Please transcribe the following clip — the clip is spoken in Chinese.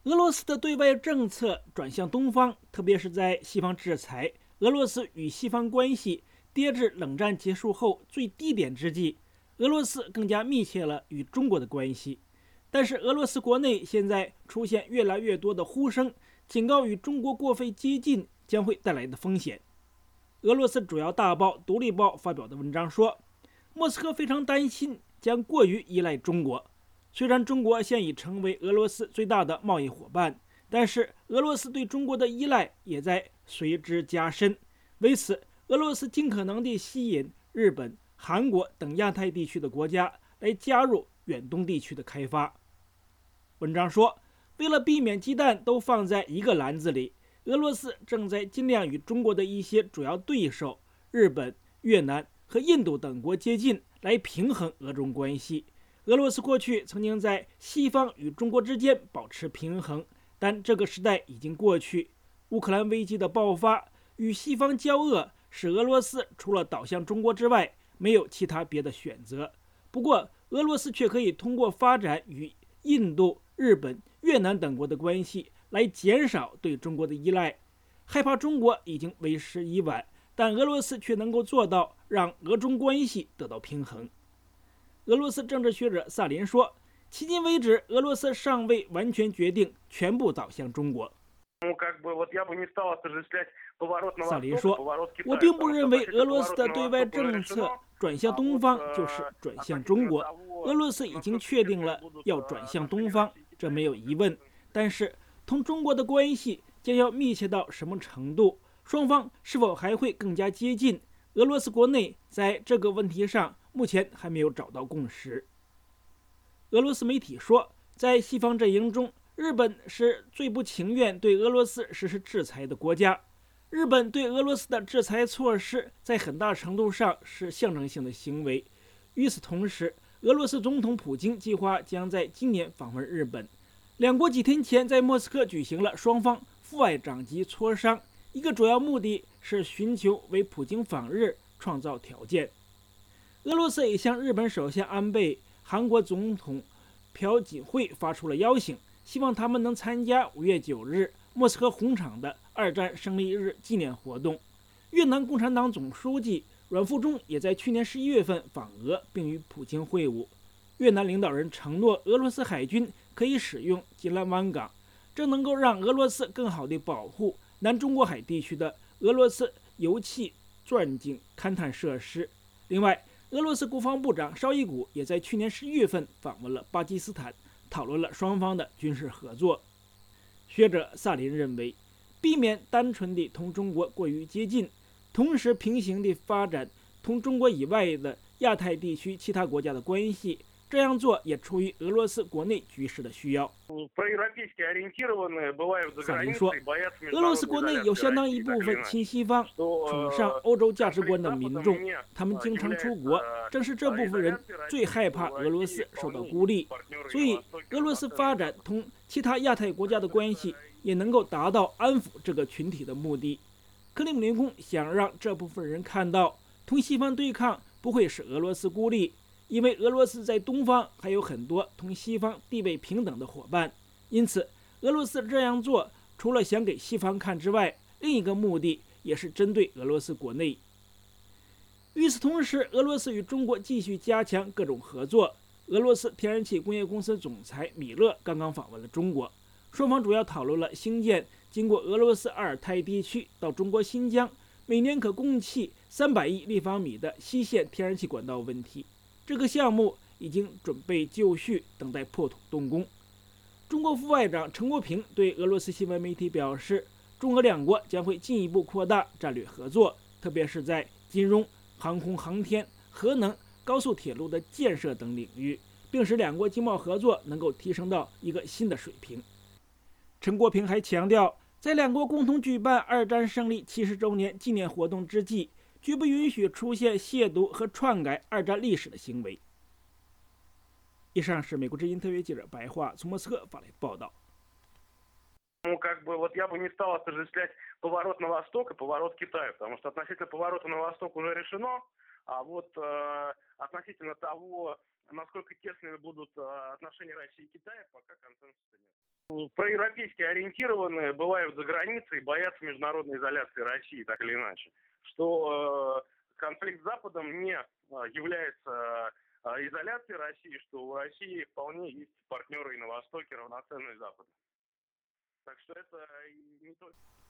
俄罗斯的对外政策转向东方，特别是在西方制裁、俄罗斯与西方关系跌至冷战结束后最低点之际，俄罗斯更加密切了与中国的关系。但是，俄罗斯国内现在出现越来越多的呼声，警告与中国过分接近将会带来的风险。俄罗斯主要大报《独立报》发表的文章说，莫斯科非常担心将过于依赖中国。虽然中国现已成为俄罗斯最大的贸易伙伴，但是俄罗斯对中国的依赖也在随之加深。为此，俄罗斯尽可能地吸引日本、韩国等亚太地区的国家来加入远东地区的开发。文章说，为了避免鸡蛋都放在一个篮子里，俄罗斯正在尽量与中国的一些主要对手日本、越南和印度等国接近，来平衡俄中关系。俄罗斯过去曾经在西方与中国之间保持平衡，但这个时代已经过去。乌克兰危机的爆发与西方交恶，使俄罗斯除了倒向中国之外，没有其他别的选择。不过，俄罗斯却可以通过发展与印度、日本、越南等国的关系，来减少对中国的依赖。害怕中国已经为时已晚，但俄罗斯却能够做到让俄中关系得到平衡。俄罗斯政治学者萨林说，迄今为止，俄罗斯尚未完全决定全部倒向中国。萨林说，我并不认为俄罗斯的对外政策转向东方就是转向中国。俄罗斯已经确定了要转向东方，这没有疑问。但是，同中国的关系将要密切到什么程度？双方是否还会更加接近？俄罗斯国内在这个问题上目前还没有找到共识。俄罗斯媒体说，在西方阵营中，日本是最不情愿对俄罗斯实施制裁的国家。日本对俄罗斯的制裁措施在很大程度上是象征性的行为。与此同时，俄罗斯总统普京计划将在今年访问日本。两国几天前在莫斯科举行了双方副外长级磋商，一个主要目的是寻求为普京访日创造条件。俄罗斯也向日本首相安倍、韩国总统朴槿惠发出了邀请，希望他们能参加5月9日莫斯科红场的二战胜利日纪念活动。越南共产党总书记阮富仲也在去年11月份访俄，并与普京会晤。越南领导人承诺，俄罗斯海军可以使用吉兰湾港，这能够让俄罗斯更好地保护南中国海地区的俄罗斯油气钻井勘探设施。另外，俄罗斯国防部长绍伊古也在去年11月份访问了巴基斯坦，讨论了双方的军事合作。学者萨林认为，避免单纯地同中国过于接近，同时平行地发展同中国以外的亚太地区其他国家的关系，这样做也出于俄罗斯国内局势的需要。萨林说，俄罗斯国内有相当一部分亲西方、崇尚欧洲价值观的民众，他们经常出国，正是这部分人最害怕俄罗斯受到孤立，所以俄罗斯发展同其他亚太国家的关系，也能够达到安抚这个群体的目的。克里姆林宫想让这部分人看到，同西方对抗不会使俄罗斯孤立，因为俄罗斯在东方还有很多同西方地位平等的伙伴。因此，俄罗斯这样做除了想给西方看之外，另一个目的也是针对俄罗斯国内。与此同时，俄罗斯与中国继续加强各种合作。俄罗斯天然气工业公司总裁米勒刚刚访问了中国，双方主要讨论了兴建经过俄罗斯阿尔泰地区到中国新疆，每年可供气300亿立方米的西线天然气管道问题。这个项目已经准备就绪，等待破土动工。中国副外长陈国平对俄罗斯新闻媒体表示，中俄两国将会进一步扩大战略合作，特别是在金融、航空航天、核能、高速铁路的建设等领域，并使两国经贸合作能够提升到一个新的水平。陈国平还强调，在两国共同举办二战胜利70周年纪念活动之际，绝不允许出现亵渎和篡改二战历史的行为。以上是美国之音特约记者白桦从莫斯科发来的报道。 Я бы не стал осуществлять поворот на восток и поворот к Китаю, потому что относительно поворота на восток уже решено, а вот относительно того, насколько тесными будут отношения России и Китая, пока консенсуса нет. Проевропейски ориентированные бывают за границей и боятся международной изоляции России, так или иначе. Что конфликт с Западом не является изоляцией России, что у России вполне есть партнеры и на Востоке, равноценные Западу. Так что это не только...